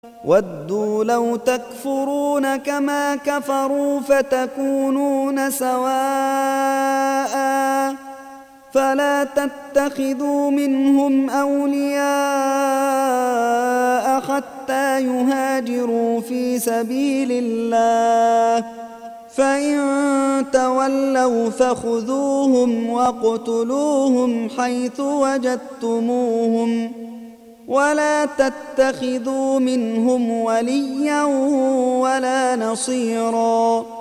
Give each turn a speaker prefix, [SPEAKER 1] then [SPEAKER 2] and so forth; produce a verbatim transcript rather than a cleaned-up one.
[SPEAKER 1] ودوا لو تكفرون كما كفروا فتكونون سواء فلا تتخذوا منهم أولياء حتى يهاجروا في سبيل الله فإن تولوا فخذوهم واقتلوهم حيث وجدتموهم ولا تتخذوا منهم وليا ولا نصيرا.